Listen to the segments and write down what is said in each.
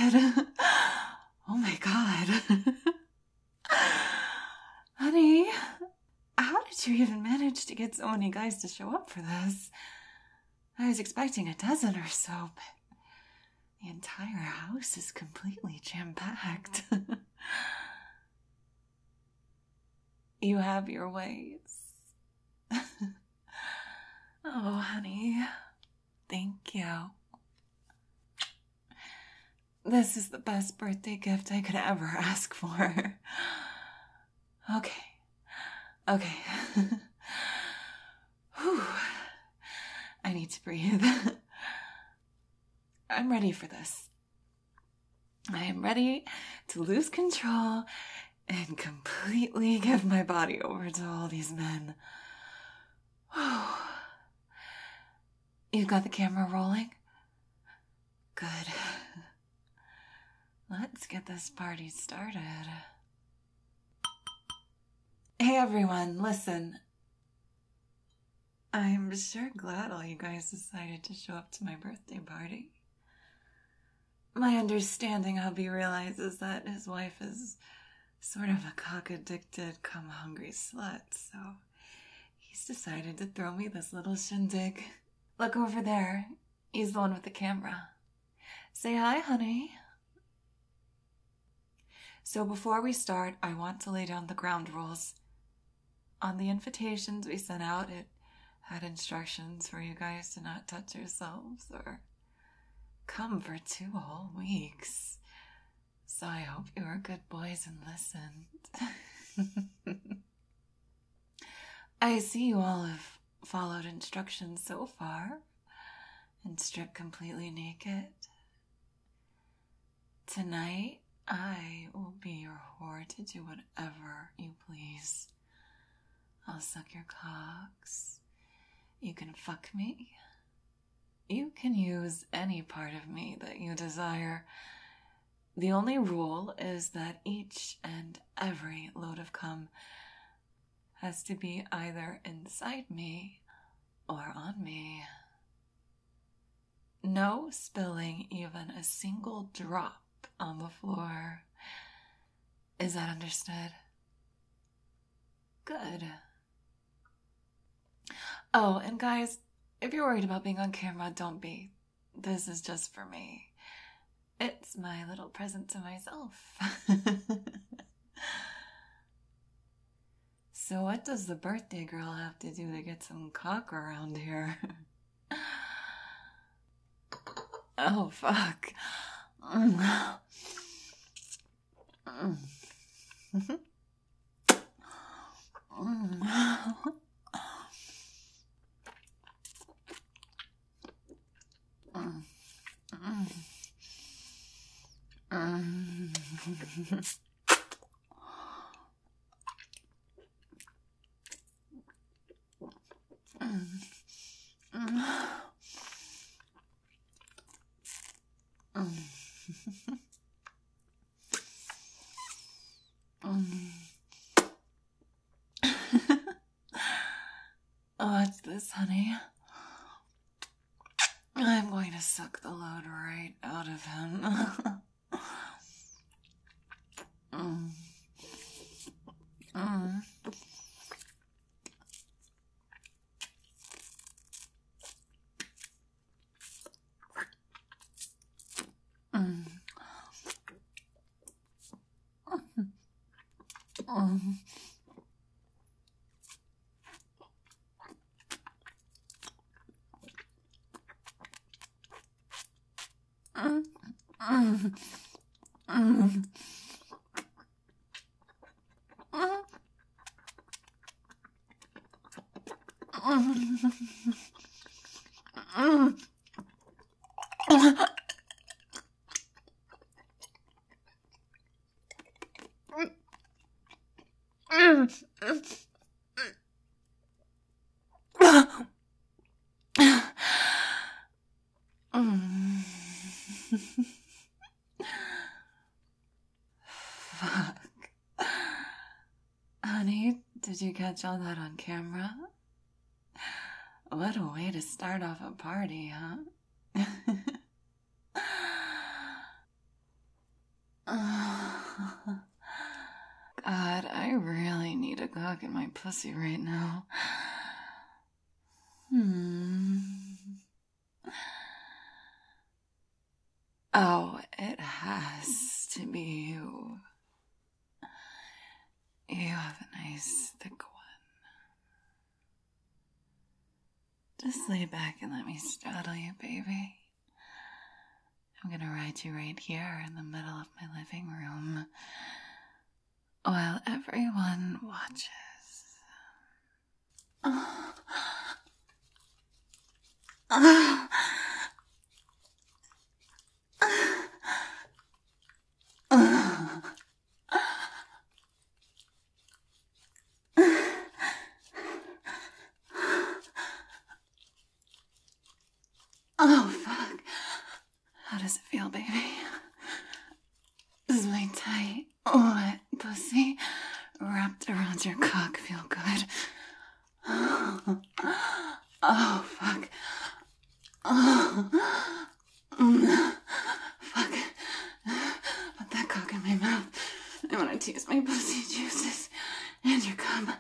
god. Oh my god. Honey, how did you even manage to get so many guys to show up for this? I was expecting a dozen or so, but the entire house is completely jam-packed. You have your ways. Oh, honey, thank you. This is the best birthday gift I could ever ask for. Okay. Whew. I need to breathe. I'm ready for this. I am ready to lose control and completely give my body over to all these men. You've got the camera rolling? Good. Let's get this party started. Hey everyone, listen. I'm sure glad all you guys decided to show up to my birthday party. My understanding hubby realizes that his wife is sort of a cock-addicted, cum-hungry slut, so he's decided to throw me this little shindig. Look over there. He's the one with the camera. Say hi, honey. So before we start, I want to lay down the ground rules. On the invitations we sent out, it had instructions for you guys to not touch yourselves or come for 2 whole weeks. So I hope you are good boys and listened. I see you all have followed instructions so far and stripped completely naked. Tonight, I will be your whore to do whatever you please. I'll suck your cocks. You can fuck me. You can use any part of me that you desire. The only rule is that each and every load of cum has to be either inside me or on me. No spilling even a single drop on the floor. Is that understood? Good. Oh, and guys, if you're worried about being on camera, don't be. This is just for me. It's my little present to myself. So what does the birthday girl have to do to get some cock around here? Oh, fuck. What's this, honey? I'm going to suck the load right out of him. Fuck. Honey, did you catch all that on camera? What a way to start off a party, huh? cock in my pussy right now. Oh, it has to be you. You have a nice thick one. Just lay back and let me straddle you, baby. I'm gonna ride you right here in the middle of my living room while everyone watches. Oh, fuck. How does it feel, baby? Does my tight, wet pussy wrapped around your cock feel good? Oh, fuck. Fuck. Put that cock in my mouth. I want to taste my pussy juices and your cum.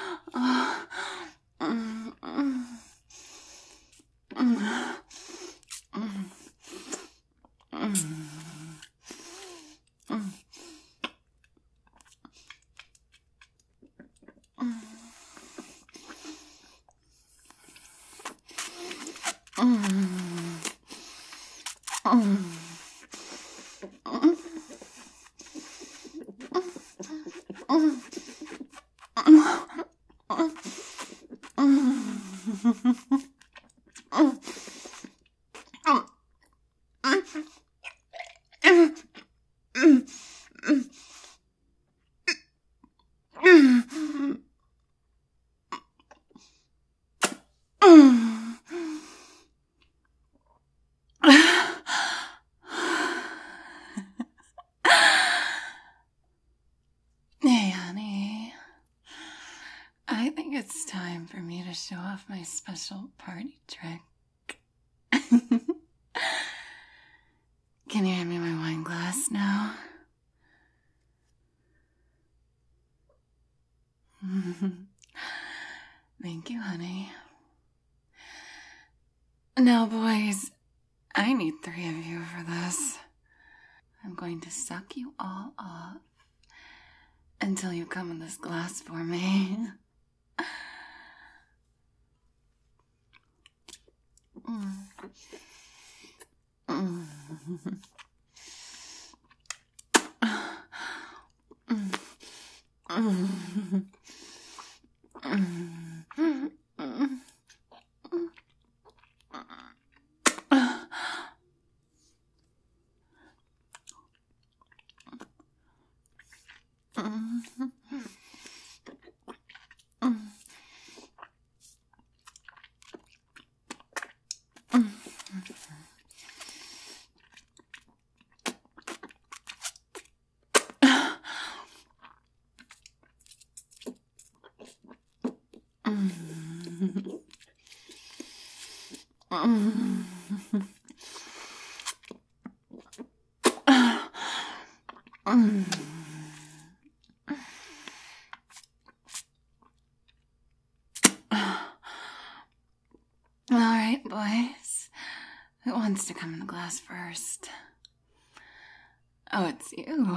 Hey, honey. I think it's time for me to show off my special party trick. Can you hand me my wine glass now? Thank you, honey. Now, boys, I need 3 of you for this. I'm going to suck you all off until you come in this glass for me. All right, boys. Who wants to come in the glass first? Oh, it's you.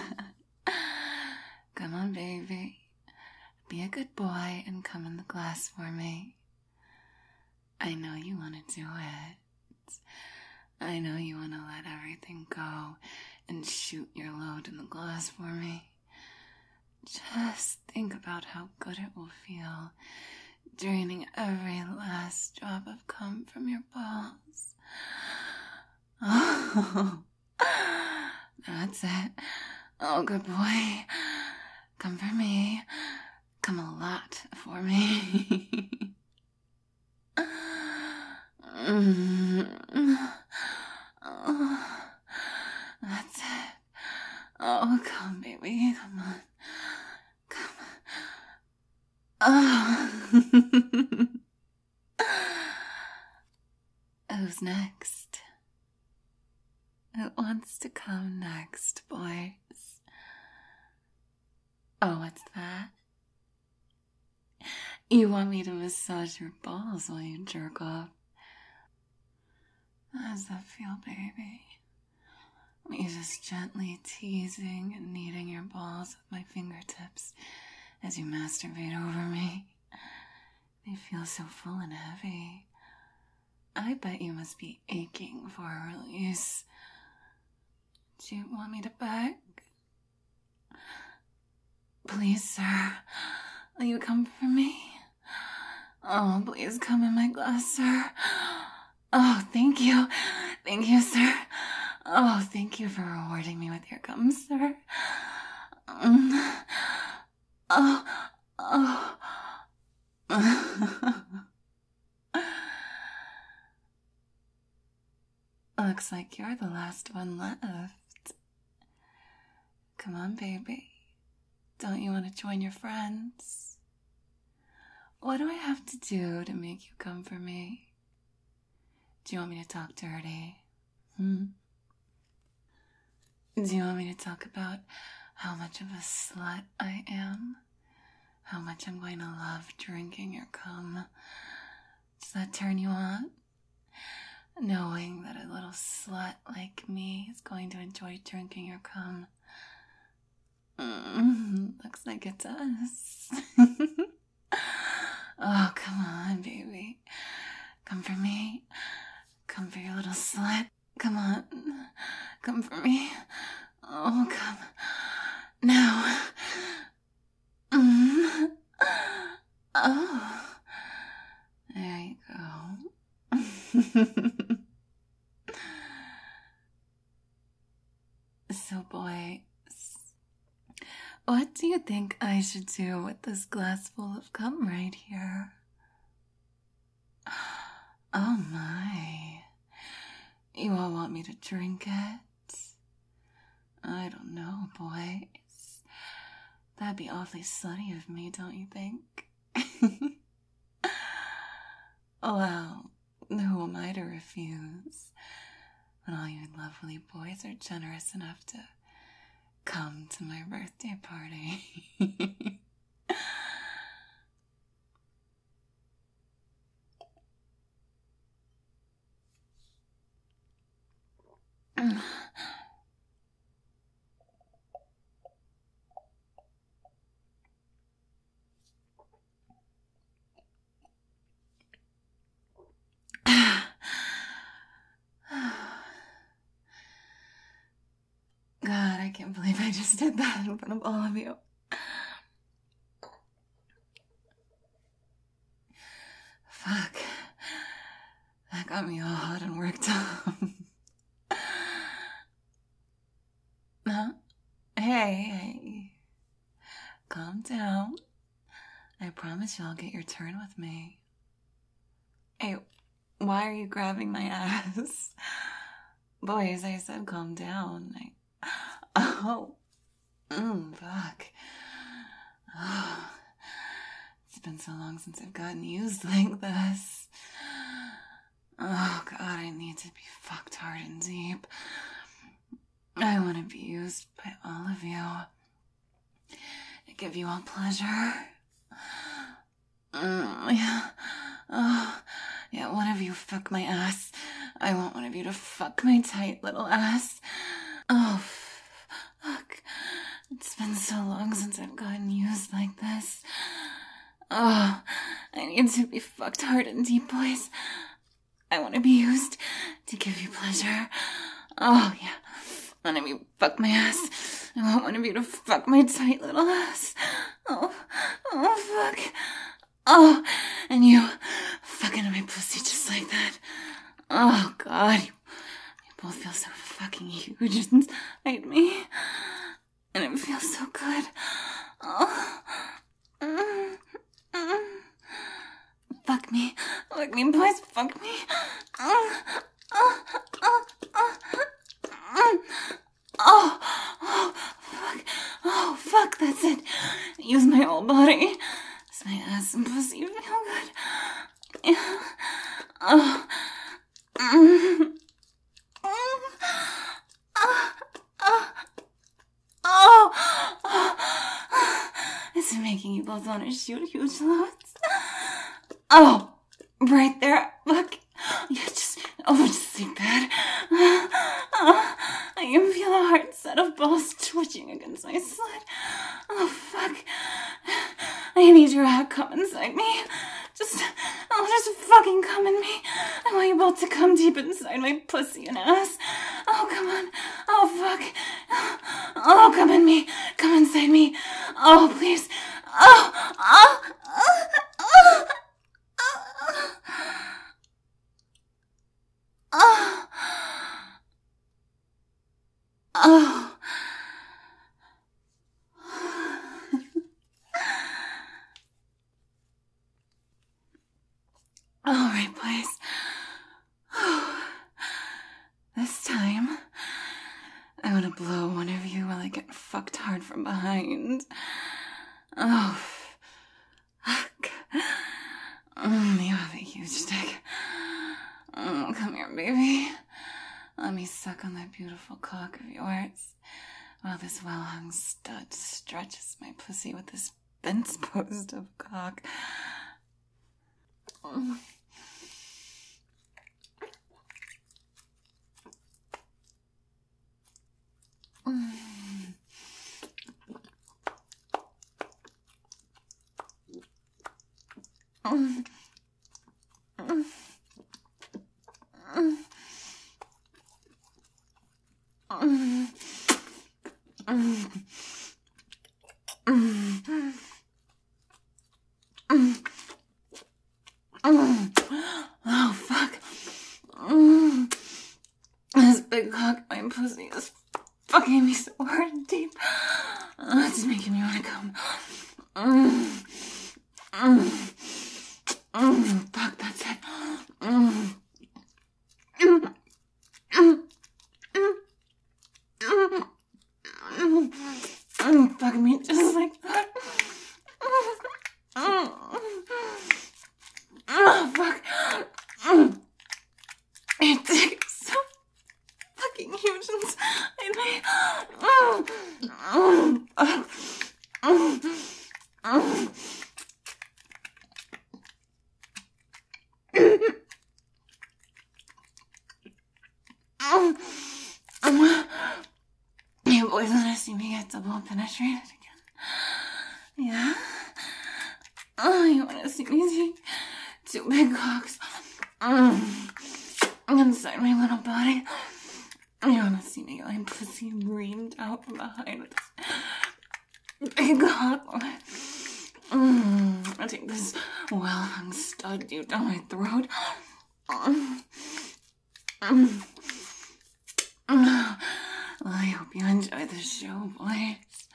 Come on, baby. Be a good boy and come in the glass for me. I know you want to do it. I know you want to let everything go and shoot your load in the glass for me. Just think about how good it will feel, draining every last drop of cum from your balls. Oh, that's it. Oh, good boy. Come for me. Come a lot for me. Oh, that's it. Oh, come, baby. Come on. Come. Oh. Who's next? Who wants to come next, boys? Oh, what's that? You want me to massage your balls while you jerk off? How does that feel, baby? Me just gently teasing and kneading your balls with my fingertips as you masturbate over me. They feel so full and heavy. I bet you must be aching for a release. Do you want me to beg? Please, sir, will you come for me? Oh, please come in my glass, sir. Oh, thank you. Thank you, sir. Oh, thank you for rewarding me with your cum, sir. Oh. Looks like you're the last one left. Come on, baby. Don't you want to join your friends? What do I have to do to make you come for me? Do you want me to talk dirty? Do you want me to talk about how much of a slut I am? How much I'm going to love drinking your cum? Does that turn you on? Knowing that a little slut like me is going to enjoy drinking your cum. Looks like it does. Oh, come on, baby. Come for me. Come for your little slut. Come on. Come for me. Oh, come. Now. Oh. There you go. So, boys, what do you think I should do with this glass full of cum right here? Oh my. You all want me to drink it? I don't know, boys. That'd be awfully slutty of me, don't you think? Well, who am I to refuse when all you lovely boys are generous enough to come to my birthday party? God, I can't believe I just did that in front of all of you. Fuck. That got me all hot and worked up. Huh? Hey. Calm down. I promise you I'll get your turn with me. Hey, why are you grabbing my ass? Boys, I said calm down. Fuck. Oh, it's been so long since I've gotten used like this. Oh, God, I need to be fucked hard and deep. I want to be used by all of you. To give you all pleasure. Yeah. Oh, yeah, one of you fuck my ass. I want one of you to fuck my tight little ass. Oh, fuck. It's been so long since I've gotten used like this. Oh, I need to be fucked hard and deep, boys. I want to be used to give you pleasure. Oh, yeah. One of you fuck my ass. I want one of you to fuck my tight little ass. Oh, fuck. Oh, and you fucking my pussy just like that. Oh, God. You both feel so fucking huge inside me. And it feels so good. Oh. Fuck me. Fuck me, boys. Fuck me. Fuck. Oh, fuck, that's it. Use my whole body. Does my ass and pussy feel good? Yeah. Is it making you both want to shoot huge loads? Oh, right there. Look. Just sleep bad. I can feel a hard set of balls twitching against my slit. Oh, fuck. I need you to come inside me. Just fucking come in me. I want you both to come deep inside my pussy and ass. Oh, come on. Oh, fuck. Oh, come in me. Come inside me. Oh, please. Oh. All right, boys. This time, I want to blow one of you while I get fucked hard from behind. Oh, fuck. You have a huge dick. Oh, come here, baby. Let me suck on that beautiful cock of yours while this well-hung stud stretches my pussy with this fence post of cock. Oh, fuck. This big cock, my pussy is fucking me so hard and deep. It's making me want to come. Fuck, that's it. Fuck me just like that. Oh, fuck. Your dick is so fucking huge inside me. You boys want to see me get double penetrated again? Yeah? Oh, you want to see me take two big cocks inside my little body? You want to see me get my pussy reamed out from behind with this big cock? I take this well-hung stud deep down my throat. Well, I hope you enjoy the show, boys.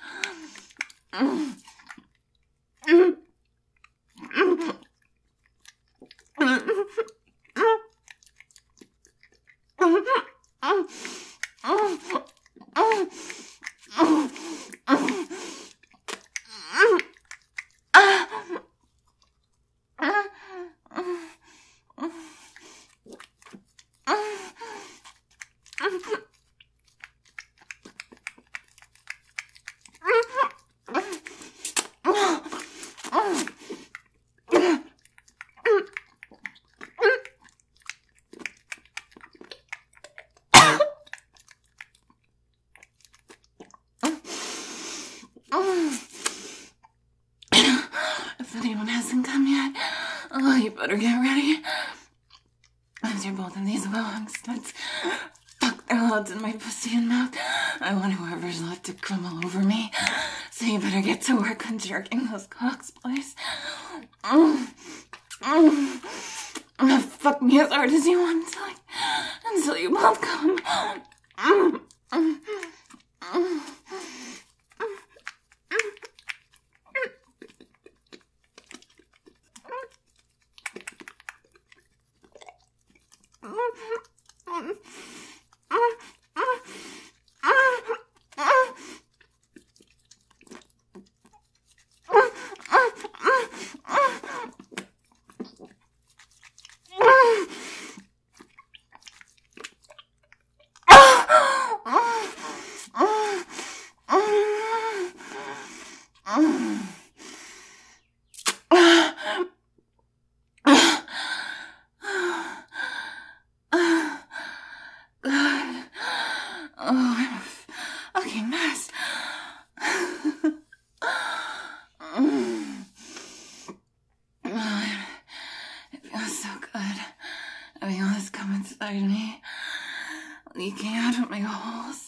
If anyone hasn't come yet, oh, you better get ready. After both of these well-hung studs fuck their loads in my pussy and mouth, I want whoever's left to come all over me. So you better get to work on jerking those cocks, boys. Fuck me as hard as you want until you both come. Oh, I'm a fucking mess. It feels so good having all this come inside me, leaking out of my holes.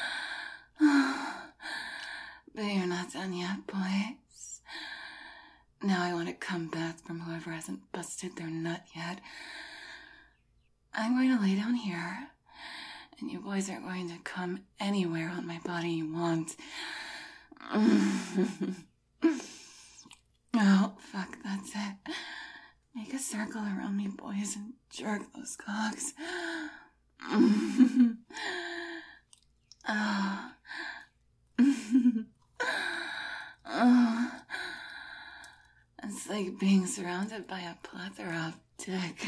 But you're not done yet, boys. Now I want to come back from whoever hasn't busted their nut yet. I'm going to lay down here, and you boys are going to come anywhere on my body you want. Oh, fuck, that's it. Make a circle around me, boys, and jerk those cocks. It's like being surrounded by a plethora of dick.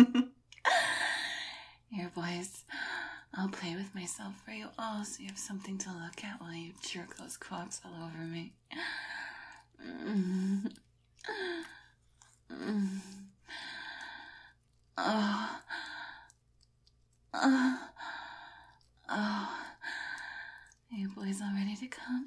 Here, boys, I'll play with myself for you all so you have something to look at while you jerk those cocks all over me. You boys all ready to come?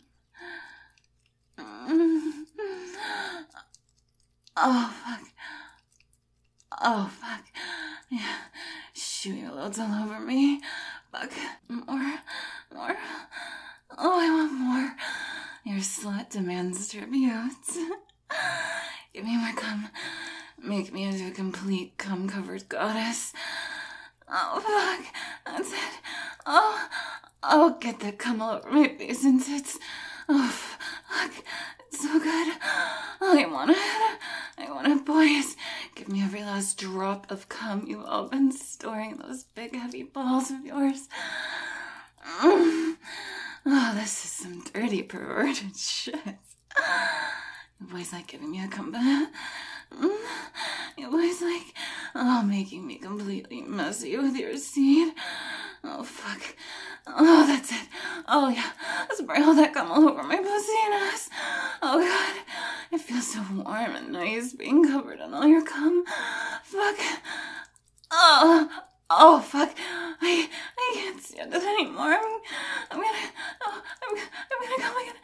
Oh, fuck. Yeah. Shoot your loads all over me. Fuck. More. Oh, I want more. Your slut demands tribute. Give me more cum. Make me into a complete cum-covered goddess. Oh, fuck. That's it. Oh, get the cum all over my face and tits. Oh, fuck. It's so good. I want it, boys. Give me every last drop of cum you've all been storing those big, heavy balls of yours. Oh, this is some dirty, perverted shit. You boys like giving me a cum bath? You boys like, making me completely messy with your seed? Oh, fuck. Oh, that's it. Oh, yeah. Spray all that cum all over my pussy and ass. Oh, God. It feels so warm and nice being covered in all your cum. Fuck. Oh, fuck. I can't stand it anymore. I'm gonna come again.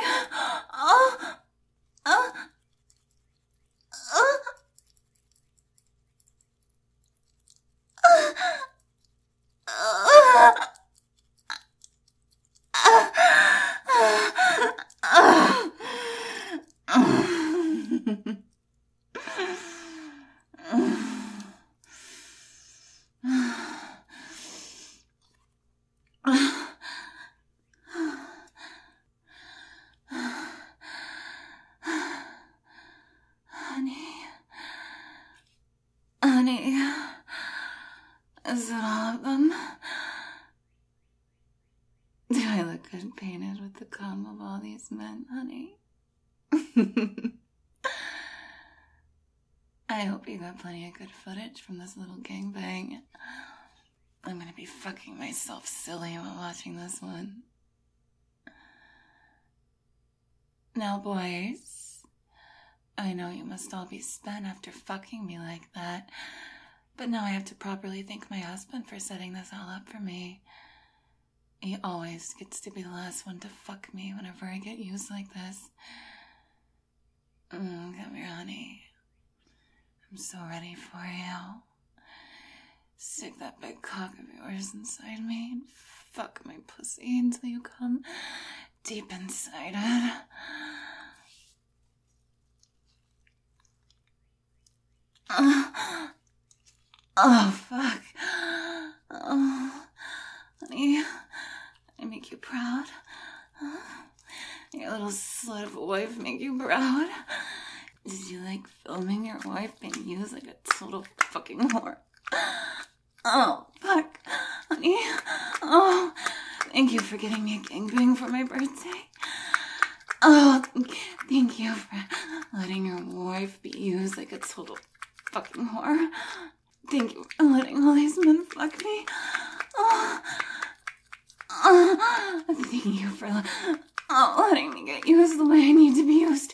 Honey, is it all of them? Do I look good painted with the cum of all these men, honey? I hope you got plenty of good footage from this little gangbang. I'm gonna be fucking myself silly while watching this one. Now, boys, I know you must all be spent after fucking me like that, but now I have to properly thank my husband for setting this all up for me. He always gets to be the last one to fuck me whenever I get used like this. Come here, honey. I'm so ready for you. Stick that big cock of yours inside me and fuck my pussy until you come deep inside it. Oh, fuck. Oh, honey, I make you proud. Your little slut of a wife make you proud. Did you like filming your wife being used like a total fucking whore? Oh, fuck, honey. Oh, thank you for getting me a gangbang for my birthday. Oh, thank you for letting your wife be used like a total fucking whore. Thank you for letting all these men fuck me. Thank you for letting me get used the way I need to be used.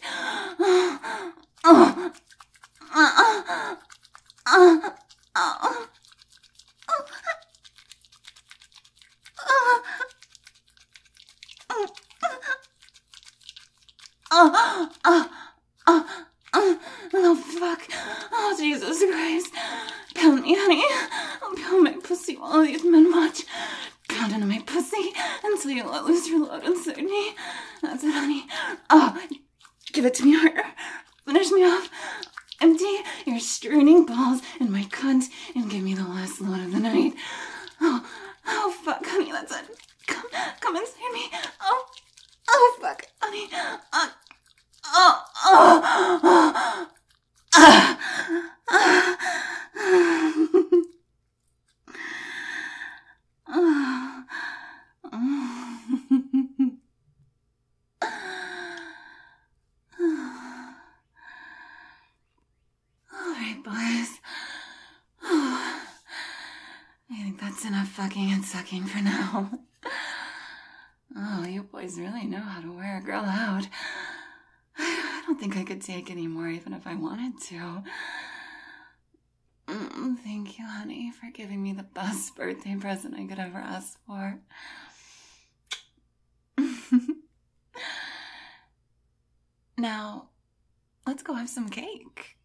Oh, fuck. Oh, Jesus Christ. Pound me, honey. I'll pound my pussy while all these men watch. Pound into my pussy until you let loose your load inside me. That's it, honey. Oh, give it to me harder. Finish me off. Empty your straining balls in my cunt and give me the last load of the night. Oh, fuck, honey, that's it. Come inside me. Oh, fuck, honey. Alright, boys. I think that's enough fucking and sucking for now. Oh, you boys really know how to wear a girl out. I don't think I could take any more even if I wanted to. Thank you, honey, for giving me the best birthday present I could ever ask for. Now, let's go have some cake.